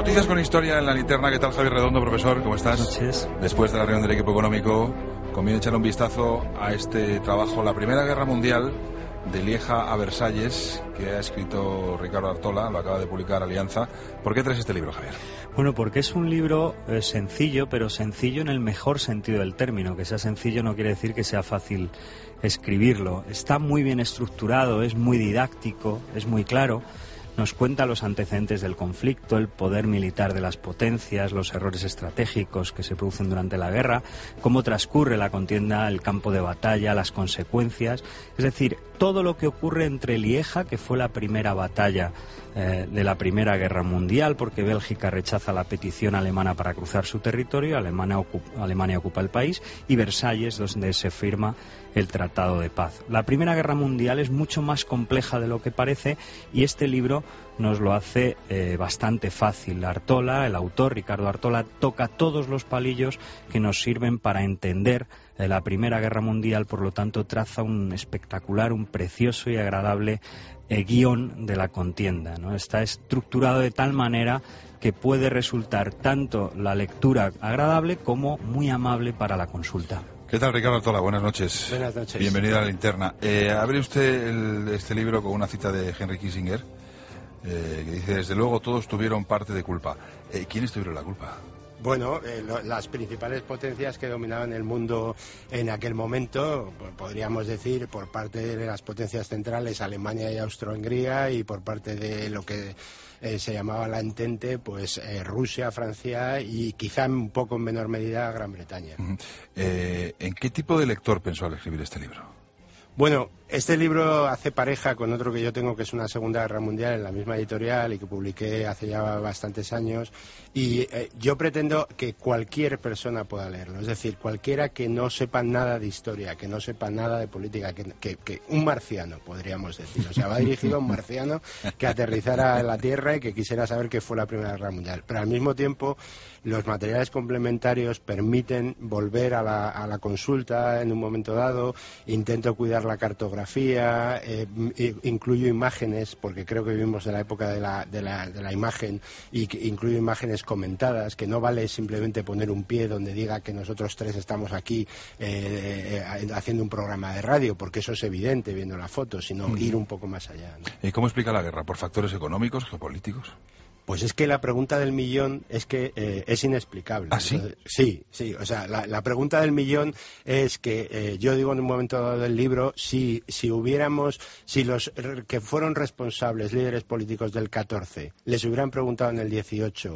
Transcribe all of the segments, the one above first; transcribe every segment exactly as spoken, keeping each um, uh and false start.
Noticias con historia en la linterna. ¿Qué tal, Javier Redondo, profesor? ¿Cómo estás? Buenas noches. Después de la reunión del equipo económico, conviene echar un vistazo a este trabajo, La Primera Guerra Mundial, de Lieja a Versalles, que ha escrito Ricardo Artola, lo acaba de publicar Alianza. ¿Por qué traes este libro, Javier? Bueno, porque es un libro eh, sencillo, pero sencillo en el mejor sentido del término. Que sea sencillo no quiere decir que sea fácil escribirlo. Está muy bien estructurado, es muy didáctico, es muy claro. Nos cuenta los antecedentes del conflicto, el poder militar de las potencias, los errores estratégicos que se producen durante la guerra, cómo transcurre la contienda, el campo de batalla, las consecuencias. Es decir, todo lo que ocurre entre Lieja, que fue la primera batalla eh, de la Primera Guerra Mundial, porque Bélgica rechaza la petición alemana para cruzar su territorio, Alemania ocupa, Alemania ocupa el país, y Versalles, donde se firma el Tratado de Paz. La Primera Guerra Mundial es mucho más compleja de lo que parece, y este libro nos lo hace eh, bastante fácil. Artola, el autor, Ricardo Artola, toca todos los palillos que nos sirven para entender eh, la Primera Guerra Mundial. Por lo tanto, traza un espectacular, un precioso y agradable eh, guión de la contienda, ¿no? Está estructurado de tal manera que puede resultar tanto la lectura agradable como muy amable para la consulta. ¿Qué tal, Ricardo Artola? Buenas noches. Buenas noches. Bienvenido a la linterna. Eh, abre usted el, este libro con una cita de Henry Kissinger, eh, que dice: desde luego todos tuvieron parte de culpa. Eh, ¿Quiénes tuvieron la culpa? Bueno, eh, lo, las principales potencias que dominaban el mundo en aquel momento, podríamos decir, por parte de las potencias centrales, Alemania y Austro-Hungría, y por parte de lo que eh, se llamaba la Entente, pues eh, Rusia, Francia y quizá un poco en menor medida Gran Bretaña. Uh-huh. eh, ¿En qué tipo de lector pensó al escribir este libro? Bueno, este libro hace pareja con otro que yo tengo, que es una Segunda Guerra Mundial, en la misma editorial y que publiqué hace ya bastantes años, y eh, yo pretendo que cualquier persona pueda leerlo, es decir, cualquiera que no sepa nada de historia, que no sepa nada de política, que, que, que un marciano, podríamos decir, o sea, va dirigido a un marciano que aterrizara en la Tierra y que quisiera saber qué fue la Primera Guerra Mundial, pero al mismo tiempo los materiales complementarios permiten volver a la, a la consulta en un momento dado. Intento cuidar la cartografía, eh, incluyo imágenes, porque creo que vivimos en la época de la, de la, de la imagen, y que incluyo imágenes comentadas, que no vale simplemente poner un pie donde diga que nosotros tres estamos aquí eh, eh, haciendo un programa de radio, porque eso es evidente viendo la foto, sino mm. ir un poco más allá, ¿no? ¿Y cómo explica la guerra? ¿Por factores económicos, geopolíticos? Pues es que la pregunta del millón es que eh, es inexplicable. ¿Ah, sí? Sí, sí. O sea, la, la pregunta del millón es que eh, yo digo en un momento dado del libro, si, si hubiéramos, si los que fueron responsables, líderes políticos del catorce, les hubieran preguntado en el dieciocho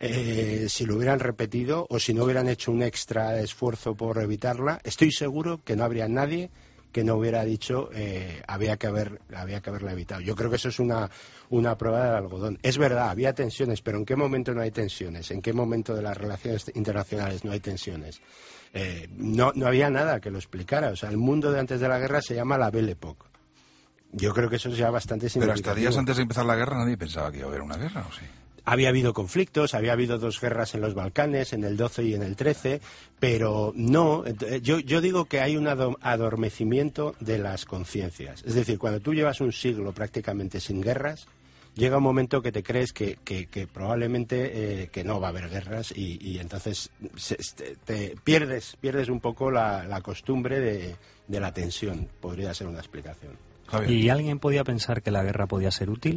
eh, si lo hubieran repetido o si no hubieran hecho un extra esfuerzo por evitarla, estoy seguro que no habría nadie que no hubiera dicho eh, había que haber había que haberla evitado. Yo creo que eso es una, una prueba del algodón. Es verdad, había tensiones, pero ¿en qué momento no hay tensiones? ¿En qué momento de las relaciones internacionales no hay tensiones? Eh, no, no había nada que lo explicara. O sea, el mundo de antes de la guerra se llama la Belle Époque. Yo creo que eso es ya bastante significativo. Pero hasta días antes de empezar la guerra nadie pensaba que iba a haber una guerra, ¿o sí? Había habido conflictos, había habido dos guerras en los Balcanes, en el doce y en el trece, pero no, yo, yo digo que hay un adormecimiento de las conciencias. Es decir, cuando tú llevas un siglo prácticamente sin guerras, llega un momento que te crees que, que, que probablemente eh, que no va a haber guerras y, y entonces se, te pierdes, pierdes un poco la, la costumbre de, de la tensión, podría ser una explicación. Javier. ¿Y alguien podía pensar que la guerra podía ser útil?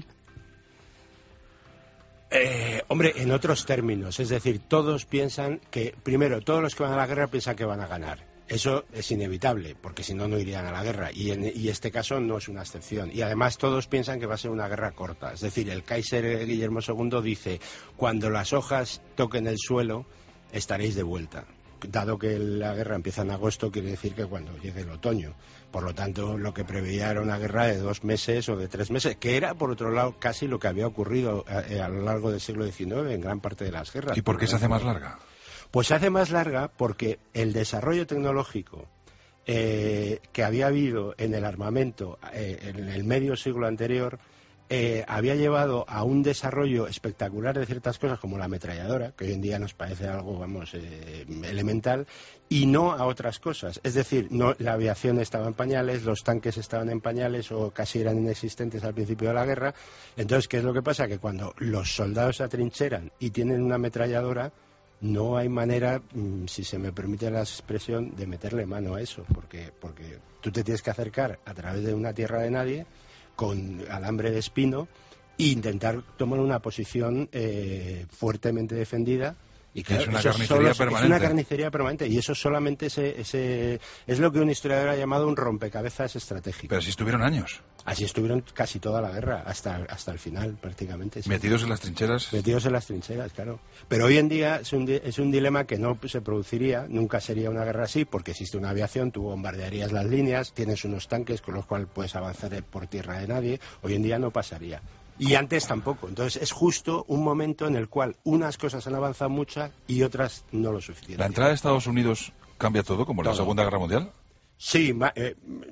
Eh, hombre, en otros términos, es decir, todos piensan que, primero, todos los que van a la guerra piensan que van a ganar. Eso es inevitable, porque si no, no irían a la guerra. Y, en, y este caso no es una excepción. Y además todos piensan que va a ser una guerra corta. Es decir, el Kaiser Guillermo segundo dice, cuando las hojas toquen el suelo, estaréis de vuelta. Dado que la guerra empieza en agosto, quiere decir que cuando llegue el otoño. Por lo tanto, lo que preveía era una guerra de dos meses o de tres meses, que era, por otro lado, casi lo que había ocurrido a, a lo largo del siglo diecinueve en gran parte de las guerras. ¿Y por qué se hace más larga? Pues se hace más larga porque el desarrollo tecnológico eh, que había habido en el armamento eh, en el medio siglo anterior eh, había llevado a un desarrollo espectacular de ciertas cosas como la ametralladora, que hoy en día nos parece algo, vamos, eh, elemental, y no a otras cosas. Es decir, no, la aviación estaba en pañales, los tanques estaban en pañales o casi eran inexistentes al principio de la guerra. Entonces, ¿qué es lo que pasa? Que cuando los soldados se atrincheran y tienen una ametralladora, no hay manera, si se me permite la expresión, de meterle mano a eso, porque, porque tú te tienes que acercar a través de una tierra de nadie con alambre de espino e intentar tomar una posición eh, fuertemente defendida. Y claro, es una eso carnicería solo, permanente. Es una carnicería permanente y eso solamente ese, ese, es lo que un historiador ha llamado un rompecabezas estratégico. Pero si estuvieron años. Así estuvieron casi toda la guerra, hasta, hasta el final prácticamente. Sí. Metidos en las trincheras. Metidos en las trincheras, claro. Pero hoy en día es un, es un dilema que no se produciría, nunca sería una guerra así, porque existe una aviación, tú bombardearías las líneas, tienes unos tanques con los cuales puedes avanzar por tierra de nadie. Hoy en día no pasaría. Y antes tampoco. Entonces es justo un momento en el cual unas cosas han avanzado mucho y otras no lo suficiente. ¿La entrada de Estados Unidos cambia todo, como en la Segunda Guerra Mundial? Sí, eh,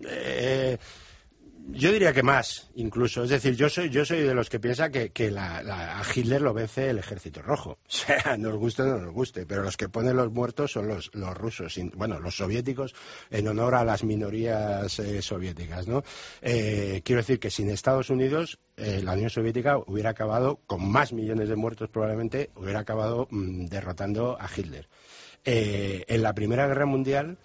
eh, yo diría que más, incluso. Es decir, yo soy yo soy de los que piensa que, que la, la, a Hitler lo vence el Ejército Rojo. O sea, nos guste o no nos guste, pero los que ponen los muertos son los, los rusos, bueno, los soviéticos, en honor a las minorías eh, soviéticas, ¿no? Eh, quiero decir que sin Estados Unidos, eh, la Unión Soviética hubiera acabado, con más millones de muertos probablemente, hubiera acabado mmm, derrotando a Hitler. Eh, en la Primera Guerra Mundial,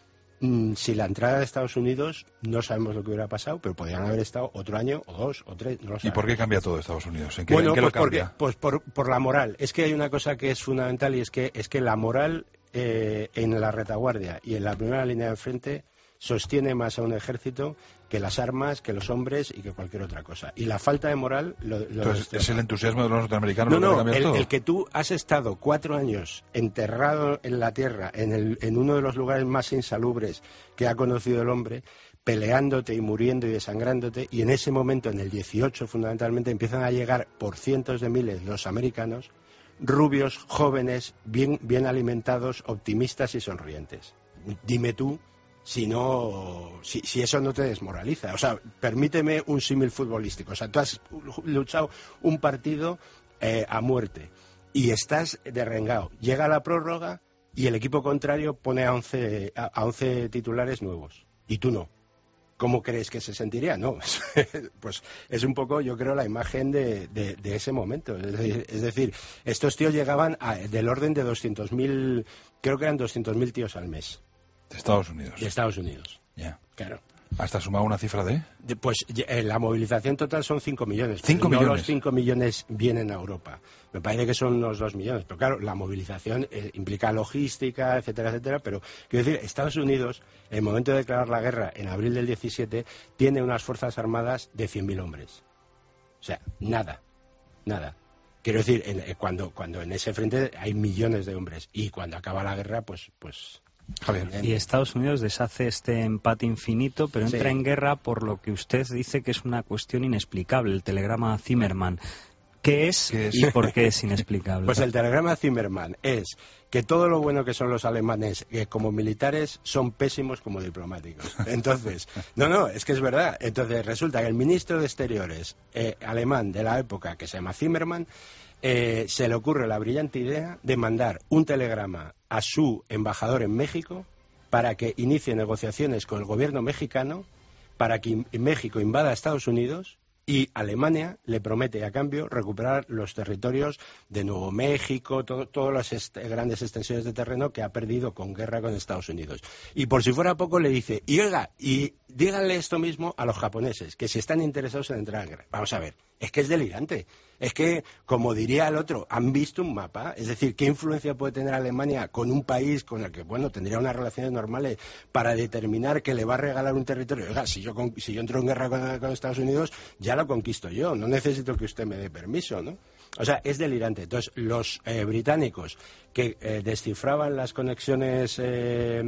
si la entrada de Estados Unidos, no sabemos lo que hubiera pasado, pero podrían haber estado otro año, o dos, o tres, no lo sabemos. ¿Y por qué cambia todo Estados Unidos? ¿En qué, bueno, ¿en qué pues, lo cambia? Porque, pues por, por la moral. Es que hay una cosa que es fundamental y es que, es que la moral eh, en la retaguardia y en la primera línea de frente sostiene más a un ejército que las armas, que los hombres y que cualquier otra cosa. Y la falta de moral lo, lo Entonces, destroza. ¿es el entusiasmo de los norteamericanos no, lo que no, cambia el, todo? el que tú has estado cuatro años enterrado en la tierra, en, el, en uno de los lugares más insalubres que ha conocido el hombre, peleándote y muriendo y desangrándote, y en ese momento, en el dieciocho fundamentalmente, empiezan a llegar por cientos de miles los americanos, rubios, jóvenes, bien, bien alimentados, optimistas y sonrientes. Dime tú si no, si, si eso no te desmoraliza. O sea, permíteme un símil futbolístico. O sea, tú has luchado un partido eh, a muerte y estás derrengado. Llega la prórroga y el equipo contrario pone a once, a, a once titulares nuevos y tú no. ¿Cómo crees que se sentiría? No, pues es un poco, yo creo, la imagen de, de, de ese momento. Es decir, es decir, estos tíos llegaban a, del orden de doscientos mil, creo que eran doscientos mil tíos al mes. De Estados Unidos. De Estados Unidos. Ya. Yeah. Claro. ¿Hasta sumado una cifra de? de pues eh, la movilización total son cinco millones. ¿cinco no millones? Los cinco millones vienen a Europa. Me parece que son unos dos millones. Pero claro, la movilización eh, implica logística, etcétera, etcétera. Pero quiero decir, Estados Unidos, en el momento de declarar la guerra, en abril del diecisiete, tiene unas fuerzas armadas de cien mil hombres. O sea, nada. Nada. Quiero decir, en, eh, cuando, cuando en ese frente hay millones de hombres. Y cuando acaba la guerra, pues... pues Javier. Y Estados Unidos deshace este empate infinito, pero entra sí. en guerra por lo que usted dice que es una cuestión inexplicable, el telegrama Zimmerman. ¿Qué es, ¿Qué es? y por qué es inexplicable? Pues el telegrama Zimmerman es que todo lo bueno que son los alemanes eh, como militares son pésimos como diplomáticos. Entonces, no, no, es que es verdad. Entonces resulta que el ministro de Exteriores eh, alemán de la época, que se llama Zimmerman, eh, se le ocurre la brillante idea de mandar un telegrama a su embajador en México para que inicie negociaciones con el gobierno mexicano para que México invada a Estados Unidos y Alemania le promete a cambio recuperar los territorios de Nuevo México, todo, todas las est grandes extensiones de terreno que ha perdido con guerra con Estados Unidos. Y por si fuera poco le dice, y oiga, y díganle esto mismo a los japoneses, que si están interesados en entrar en guerra. Vamos a ver, es que es delirante. Es que, como diría el otro, han visto un mapa. Es decir, ¿qué influencia puede tener Alemania con un país con el que, bueno, tendría unas relaciones normales para determinar que le va a regalar un territorio? Oiga, si yo, con, si yo entro en guerra con, con Estados Unidos, ya lo conquisto yo. No necesito que usted me dé permiso, ¿no? O sea, es delirante. Entonces, los eh, británicos que eh, descifraban las conexiones, eh,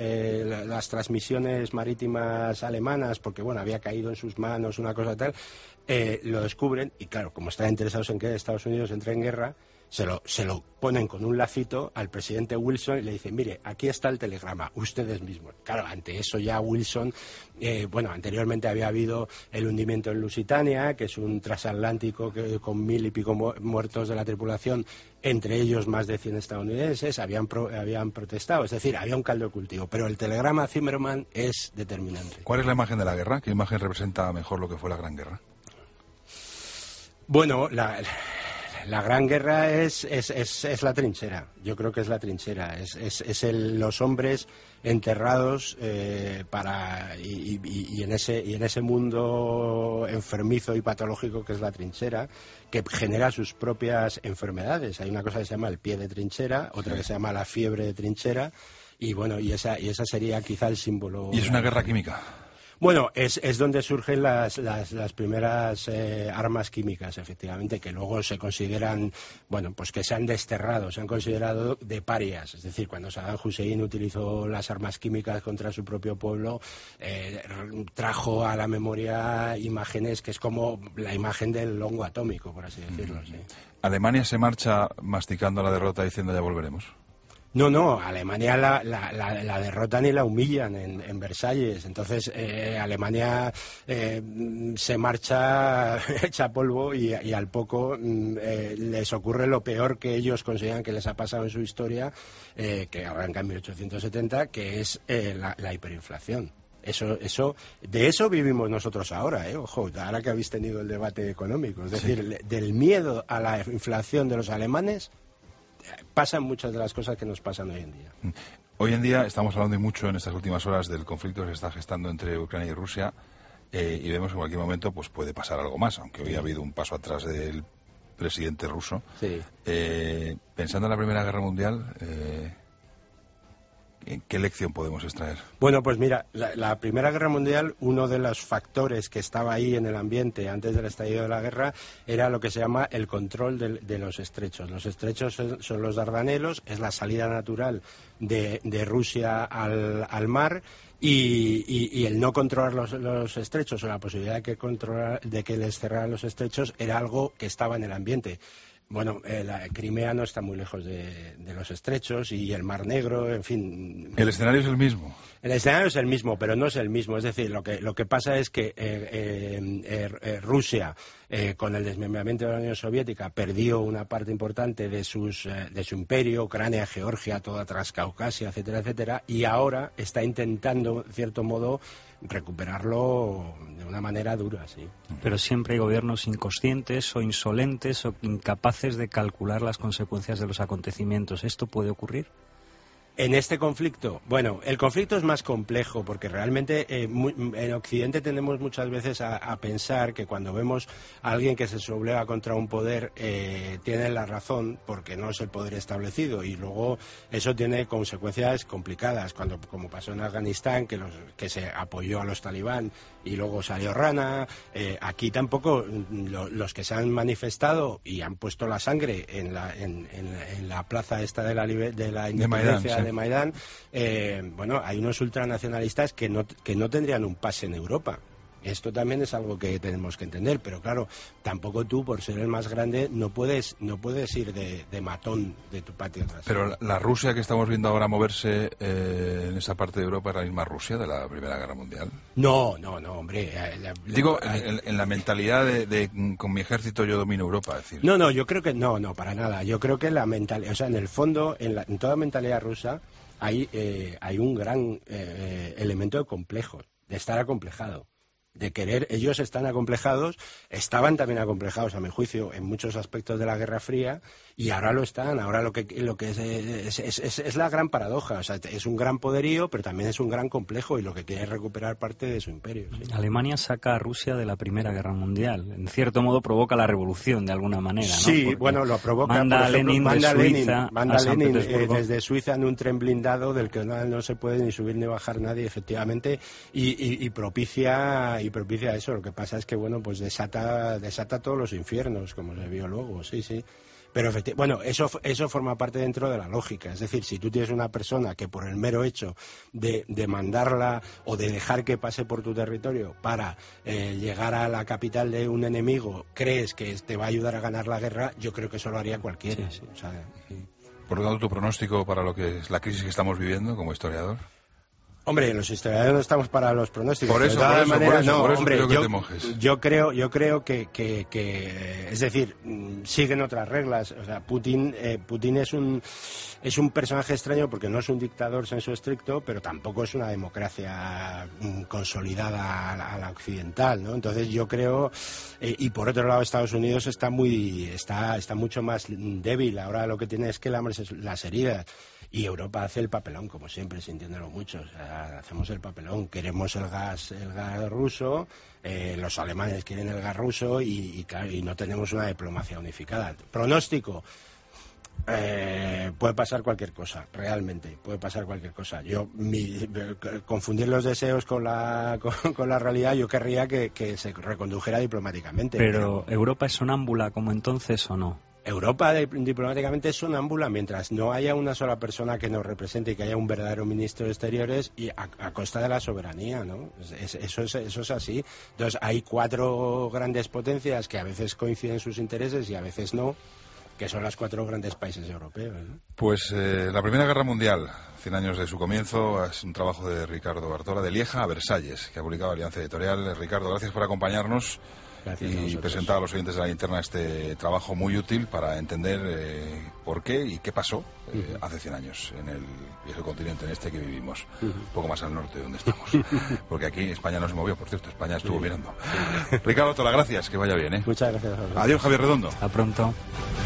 eh, las transmisiones marítimas alemanas, porque, bueno, había caído en sus manos una cosa tal, eh, lo descubren y, claro, como están interesados en que Estados Unidos entre en guerra, se lo, se lo ponen con un lacito al presidente Wilson y le dicen, mire, aquí está el telegrama, ustedes mismos. Claro, ante eso ya Wilson, eh, bueno, anteriormente había habido el hundimiento en Lusitania, que es un transatlántico que, con mil y pico mu muertos de la tripulación, entre ellos más de cien estadounidenses, habían, pro, habían protestado, es decir, había un caldo de cultivo, pero el telegrama Zimmerman es determinante. ¿Cuál es la imagen de la guerra? ¿Qué imagen representa mejor lo que fue la Gran Guerra? Bueno, la... La Gran Guerra es, es, es, es la trinchera, yo creo que es la trinchera, es, es, es el, los hombres enterrados eh, para y, y, y, en ese, y en ese mundo enfermizo y patológico que es la trinchera, que genera sus propias enfermedades. Hay una cosa que se llama el pie de trinchera, otra que se llama la fiebre de trinchera, y bueno, y esa, y esa sería quizá el símbolo. ¿Y es una guerra química? Bueno, es, es donde surgen las, las, las primeras eh, armas químicas, efectivamente, que luego se consideran, bueno, pues que se han desterrado, se han considerado de parias. Es decir, cuando Saddam Hussein utilizó las armas químicas contra su propio pueblo, eh, trajo a la memoria imágenes que es como la imagen del hongo atómico, por así decirlo. Sí. ¿Alemania se marcha masticando la derrota diciendo ya volveremos? No, no, Alemania la, la, la, la derrotan y la humillan en, en Versalles. Entonces, eh, Alemania eh, se marcha hecha polvo y, y al poco eh, les ocurre lo peor que ellos consideran que les ha pasado en su historia, eh, que arranca en mil ochocientos setenta, que es eh, la, la hiperinflación. Eso, eso, de eso vivimos nosotros ahora, ¿eh? Ojo, ahora que habéis tenido el debate económico. Es decir, sí. Del miedo a la inflación de los alemanes pasan muchas de las cosas que nos pasan hoy en día. Hoy en día estamos hablando mucho en estas últimas horas del conflicto que se está gestando entre Ucrania y Rusia eh, y vemos que en cualquier momento pues puede pasar algo más, aunque hoy ha habido un paso atrás del presidente ruso. Sí. Eh, pensando en la Primera Guerra Mundial, eh, ¿qué lección podemos extraer? Bueno, pues mira, la, la Primera Guerra Mundial, uno de los factores que estaba ahí en el ambiente antes del estallido de la guerra era lo que se llama el control de, de los estrechos. Los estrechos son, son los Dardanelos, es la salida natural de, de Rusia al, al mar. Y, y, y el no controlar los, los estrechos o la posibilidad de que, controlar, de que les cerraran los estrechos era algo que estaba en el ambiente. Bueno, eh, la Crimea no está muy lejos de, de los estrechos y el Mar Negro, en fin. El escenario es el mismo. El escenario es el mismo, pero no es el mismo. Es decir, lo que, lo que pasa es que eh, eh, eh, Rusia, eh, con el desmembramiento de la Unión Soviética, perdió una parte importante de, sus, eh, de su imperio, Ucrania, Georgia, toda Transcaucasia, etcétera, etcétera, y ahora está intentando, de cierto modo, recuperarlo de una manera dura, sí. Pero siempre hay gobiernos inconscientes o insolentes o incapaces de calcular las consecuencias de los acontecimientos. ¿Esto puede ocurrir? En este conflicto, bueno, el conflicto es más complejo porque realmente eh, muy, en Occidente tenemos muchas veces a, a pensar que cuando vemos a alguien que se subleva contra un poder eh, tiene la razón porque no es el poder establecido y luego eso tiene consecuencias complicadas, cuando como pasó en Afganistán que, los, que se apoyó a los talibán y luego salió Rana, eh, aquí tampoco lo, los que se han manifestado y han puesto la sangre en la, en, en, en la plaza esta de la, de la independencia de, de Maidán, eh, bueno, hay unos ultranacionalistas que no, que no tendrían un pase en Europa. Esto también es algo que tenemos que entender, pero claro, tampoco tú, por ser el más grande, no puedes no puedes ir de, de matón de tu patio trasero. Pero la, la Rusia que estamos viendo ahora moverse eh, en esa parte de Europa es la misma Rusia de la Primera Guerra Mundial. No, no, no, hombre. La, la, Digo, la, en, en la mentalidad de, de con mi ejército yo domino Europa, es decir. No, no, yo creo que no, no, para nada. Yo creo que la mentalidad, o sea, en el fondo, en, la, en toda mentalidad rusa hay, eh, hay un gran eh, elemento de complejo, de estar acomplejado. De querer, ellos están acomplejados, estaban también acomplejados a mi juicio en muchos aspectos de la Guerra Fría y ahora lo están, ahora lo que lo que es es, es, es, es la gran paradoja, o sea, es un gran poderío pero también es un gran complejo y lo que quiere es recuperar parte de su imperio. ¿Sí? Alemania saca a Rusia de la Primera Guerra Mundial, en cierto modo provoca la revolución de alguna manera, ¿no? Sí, Porque bueno, lo provoca, manda por ejemplo, Lenin manda de Lenin, Suiza manda a San Lenin Petersburgo. eh, desde Suiza en un tren blindado del que no, no se puede ni subir ni bajar nadie, efectivamente, y, y, y propicia y propicia eso. Lo que pasa es que, bueno, pues desata, desata todos los infiernos, como se vio luego, sí, sí. Pero bueno, eso, eso forma parte dentro de la lógica. Es decir, si tú tienes una persona que por el mero hecho de, de mandarla o de dejar que pase por tu territorio para eh, llegar a la capital de un enemigo, crees que te va a ayudar a ganar la guerra, yo creo que eso lo haría cualquiera. Sí, sí. O sea, sí. Por lo tanto, ¿tu pronóstico para lo que es la crisis que estamos viviendo como historiador? Hombre, los historiadores no estamos para los pronósticos. Por eso, de todas por eso, maneras, por eso, no, por eso hombre, creo que yo, te mojes. yo creo, yo creo que, que, que, es decir, siguen otras reglas. O sea, Putin, eh, Putin es un es un personaje extraño porque no es un dictador sensu estricto, pero tampoco es una democracia consolidada a la, a la occidental, ¿no? Entonces yo creo, eh, y por otro lado Estados Unidos está muy, está, está mucho más débil. Ahora lo que tiene es que lamerse las heridas. Y Europa hace el papelón, como siempre, sintiéndolo mucho. O sea, hacemos el papelón. Queremos el gas, el gas ruso, eh, los alemanes quieren el gas ruso y, y, claro, y no tenemos una diplomacia unificada. Pronóstico. Eh, puede pasar cualquier cosa, realmente, puede pasar cualquier cosa. Yo, mi, confundir los deseos con la, con, con la realidad, yo querría que, que se recondujera diplomáticamente. Pero, pero, ¿Europa es sonámbula como entonces o no? Europa de, diplomáticamente es sonámbula mientras no haya una sola persona que nos represente y que haya un verdadero ministro de Exteriores y a, a costa de la soberanía, ¿no? Es, eso, es, eso es así. Entonces hay cuatro grandes potencias que a veces coinciden sus intereses y a veces no, que son los cuatro grandes países europeos, ¿no? Pues eh, la Primera Guerra Mundial, cien años de su comienzo, es un trabajo de Ricardo Artola, de Lieja a Versalles, que ha publicado Alianza Editorial. Ricardo, gracias por acompañarnos. Gracias y presentar a los oyentes de la linterna este trabajo muy útil para entender eh, por qué y qué pasó eh, uh-huh. hace cien años en el viejo continente, en este que vivimos, uh-huh. un poco más al norte de donde estamos, porque aquí España no se movió, por cierto, España estuvo sí. mirando. Sí. Ricardo, todas las gracias, que vaya bien, ¿eh? Muchas gracias. Adiós, Javier Redondo. Hasta pronto.